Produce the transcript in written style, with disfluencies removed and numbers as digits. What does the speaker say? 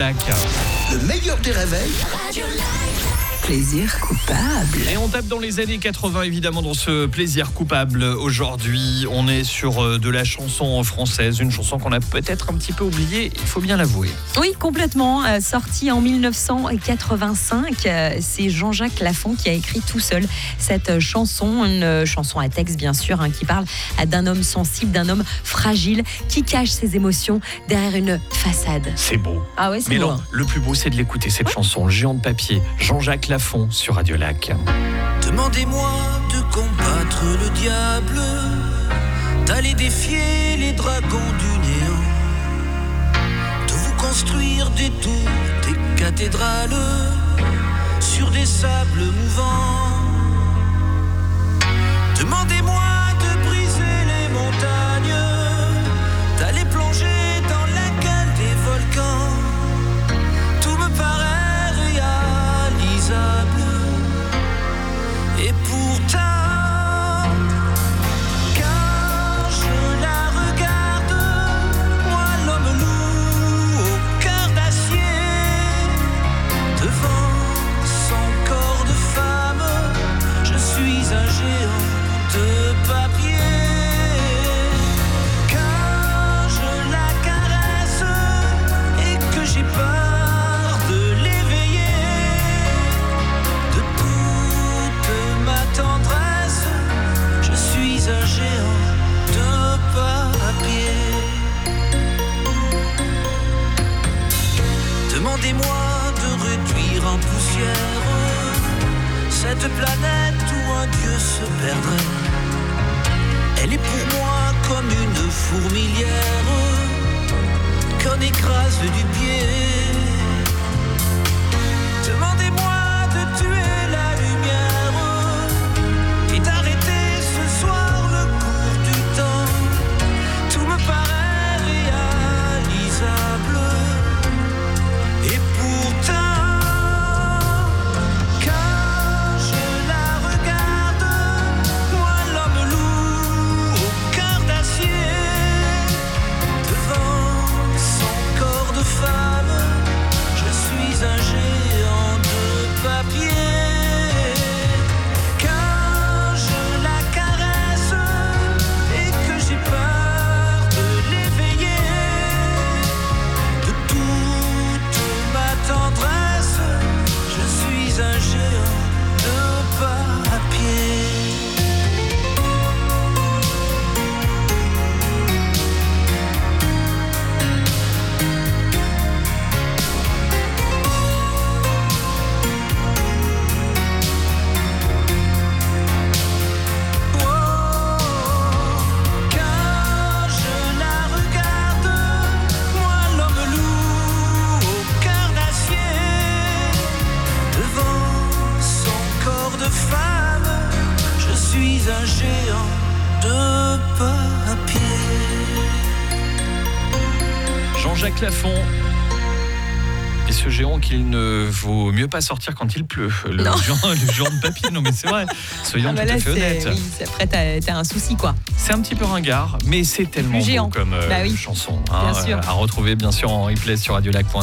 Le meilleur des réveils. Plaisir coupable. Et on tape dans les années 80, évidemment, dans ce plaisir coupable. Aujourd'hui, on est sur de la chanson française, une chanson qu'on a peut-être un petit peu oubliée, il faut bien l'avouer. Oui, complètement. Sortie en 1985, c'est Jean-Jacques Lafont qui a écrit tout seul cette chanson. Une chanson à texte, bien sûr, qui parle d'un homme sensible, d'un homme fragile, qui cache ses émotions derrière une façade. C'est beau. Ah ouais, c'est Mais beau. non, le plus beau, c'est de l'écouter, cette chanson. Le géant de papier, Jean-Jacques Lafont sur Radio Lac. Demandez-moi de combattre le diable, d'aller défier les dragons du néant, de vous construire des tours, des cathédrales sur des sables mouvants. Demandez-moi de briser les montagnes, d'aller plonger dans la gueule des volcans. Tout me paraît réalisable. Et pourtant, quand je la regarde, moi l'homme loup au cœur d'acier, devant son corps de femme, je suis un géant de papier. Quand je la caresse et que j'ai peur de l'éveiller, de toute ma tendresse, je suis un géant de papier. Demandez-moi de réduire en poussière cette planète où un dieu se perdrait. Elle est pour moi comme une fourmilière qu'on écrase du pied. Demandez-moi de tuer la lumière et d'arrêter ce soir le cours du temps. Tout me paraît réalisable. Et pourtant, quand je la regarde, moi l'homme loup au cœur d'acier, devant son corps de femme, je suis un géant de papier. Quand je la caresse et que j'ai peur de l'éveiller, de toute ma tendresse, je suis un géant de papier. Quand je la regarde, moi l'homme loup au cœur d'acier, devant son corps de femme, je suis un géant de papier. Jean-Jacques Lafont. Et ce géant qu'il ne vaut mieux pas sortir quand il pleut. Le géant de papier, non mais c'est vrai. Soyons tout à fait honnêtes. Oui, après, t'as un souci, quoi. C'est un petit peu ringard, mais c'est tellement Plus géant. beau comme Bah oui. chanson. Bien sûr. À retrouver bien sûr en replay sur radiolac.fr.